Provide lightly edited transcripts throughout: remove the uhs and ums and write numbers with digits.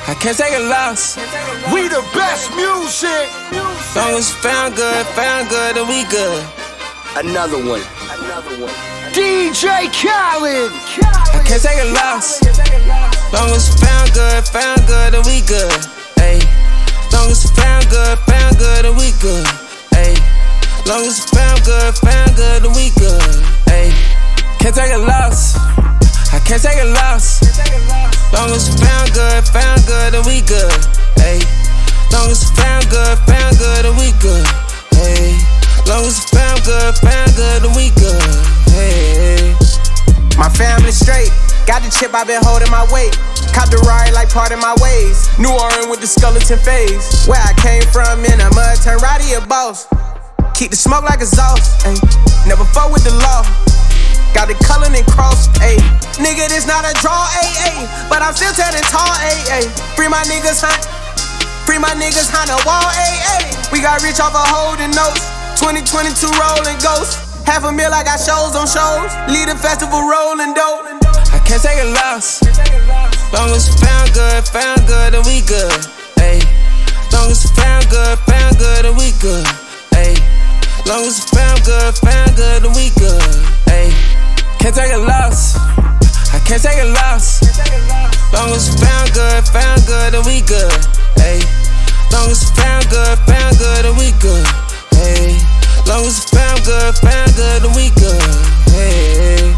I can't take a loss. We the best music. Long as found good, then we good. Another one. DJ Khaled. I can't take a loss. Long as found good, then we good. Ayy. Long as found good, then we good. Ayy. Long as found good, then we good. Ayy. Can't take a loss. I can't take a loss. Long as found good, then we good. Ayy. Long as found good, then we good. Ayy. Long as found good, then we good. Ayy. My family straight, got the chip, I been holding my weight. Caught the ride like part of my ways. New Orleans with the skeleton phase. Where I came from in a mud, turn Roddy a boss. Keep the smoke like exhaust, ayy. Never fuck with the law. Got the Cullen and Cross, ayy. Nigga, this not a draw, ayy. But I'm still turning tall, ayy. Free my niggas, huh? Free my niggas, on the wall, ayy. We got rich off of holding notes. 2022 rolling ghosts. $500,000, I got shows on shows. Lead a festival rolling dope. I can't take a loss. Long as found good, then we good. Ayy. Long as found good, then we good. Ayy. Long as found good, then we good. Ayy. Can't take a loss. I can't take a loss. Long as found good, then we good. Ayy. Long as found good, then we good. Ayy. Long as found good, then we good. Hey.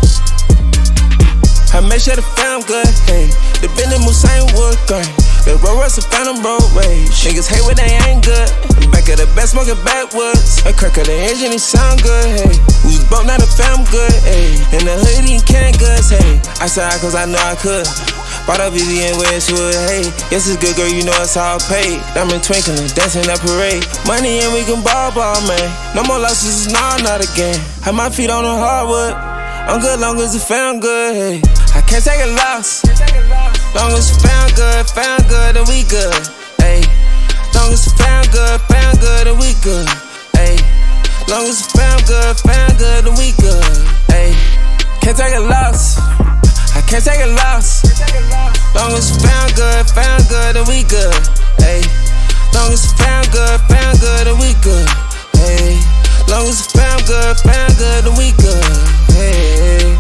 I make sure the fam good. Hey. The Bentley Musain wood grain. The Roll Royce a Phantom road rage. Niggas hate when they ain't good. The back of the best smoking backwoods. A crack of the engine, he sound good. Hey. We was broke, now the fam good. Hey. In the hood, he can't goods. Hey. I said cause I know I could. Bought a VVN Westwood, hey. Yes, it's good, girl, you know it's all paid. Diamond twinkling, dancing that parade. Money and we can ball, man. No more losses, nah, not again. Have my feet on the hardwood. I'm good long as it found good, hey. I can't take a loss. Long as found good, then we good, ayy. Long as found good, then we good, ayy. Long as found good, then we good, ayy. Can't take a loss. I can't take a loss. Long as found good, then we good. Ayy. Long as found good, then we good. Ayy. Long as found good, then we good. Ayy.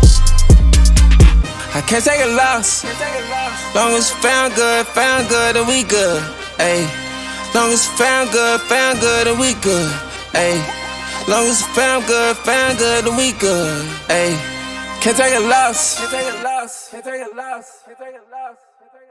I can't take a loss. Long as found good, then we good. Ayy. Long as found good, then we good. Ayy. Long as found good, then we good. Ayy. Can't take a loss. Can't take a loss. Can't take a loss. Can't take a loss.